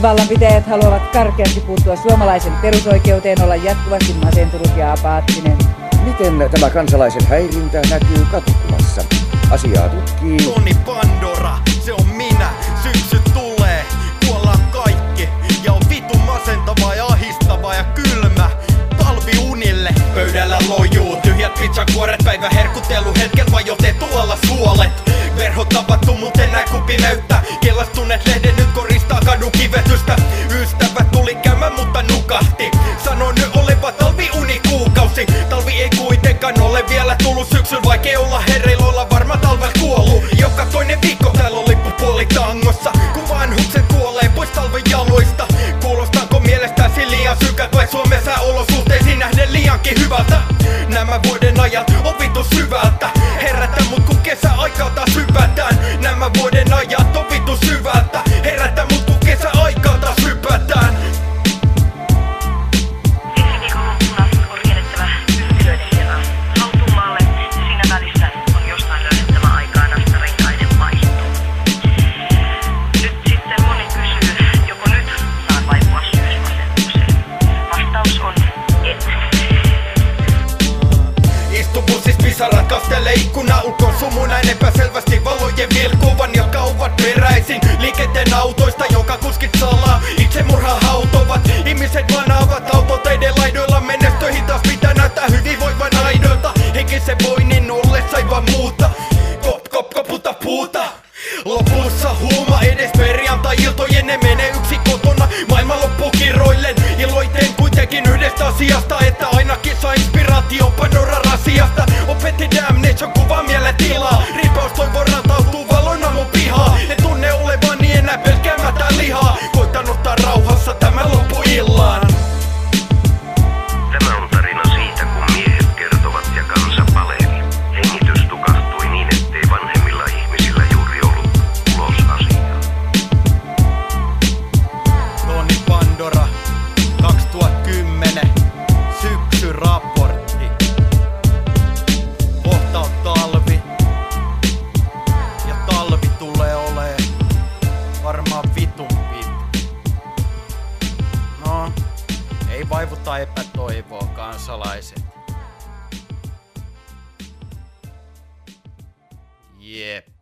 Vallanpitäjät haluavat karkeasti puuttua suomalaisen perusoikeuteen olla jatkuvasti masentunut ja apaattinen. Miten tämä kansalaisen häirintä näkyy katukuvassa? Asiaa tutkii Toni Pandora, se on minä. Syksy tulee, kuollaan kaikki. Ja on vitun masentavaa ja ahistavaa ja kylmä. Talviunille pöydällä lojuu tyhjät pizzakuoret, päivä herkuttelu hetken vajotettu alla suolet. Verhot avattu, mut enää kun pimeyttä. Kellastuneet lehden nyt koristaa kadun kivetystä. Ystävät tuli käymään, mutta nukahti. Sanoin nyt oleva talviunikuukausi. Talvi ei kuitenkaan ole vielä tullut syksyn. Vaikea olla herreillä, olla varma talvel kuollu. Joka toinen viikko täällä on lippupuoli tangossa. Kun vanhukset kuolee pois talven jaloista. Kuulostaanko mielestäsi liian sykät vai Suomessa olosuhteisiin nähden liiankin hyvältä? Nämä vuoden ajat on vittu syvältä. Herätä mut kun kesäaikaa taas hypätään. Nämä vuoden ajat on vittu syvältä. Herätä mut kun kesäaikaa taas hypätään. Ensi viikonloppuna on vietettävä yhtiöiden siellä hautumaalle. Siinä välissä on jostain löydettävä aikaa nastarenkaiden vaihtoon. Nyt sitten moni kysyy, joko nyt saan vaipua syysmasennukseen. Vastaus on et. Istu bussis pisarat kastelee ikkuna. Ulkon sumunain epäselvästi valojen vilkuvan, jotka ovat peräisin liikenteen autoista, joka kuskit salaa. Itsemurhaa hautovat, ihmiset vanaavat autoteiden laidoilla. Menestö hitaas pitää näyttää hyvinvoivan aidolta. Henkisen voinnin ollessa aivan muuta. Koputa puuta. Lopussa huuma edes perjantai-iltojen ne menee yksi kotona. Maailman loppuu kiroillen. Iloiten kuitenkin yhdestä asiasta, että ainakin saa inspiraatio Pandora-rasiasta. Opetti Damnation kuvaa mielen tilaa. Ripaus toivon rantautuu valona mun pihaa. En tunne olevani enää pelkäämättä lihaa. Koitan ottaa rauhassa tämän loppuillan. Tämä on tarina siitä, kun miehet kertovat ja kansa paleli. Hengitys tukahtui niin, ettei vanhemmilla ihmisillä juuri ollut ulosasiaa. Toni Pandora, 2010, syksyraportti. Kohta on talvi. Ja talvi tulee olee varmaan vitun pitkä. No, ei vaivuta epätoivoa kansalaiset. Jep.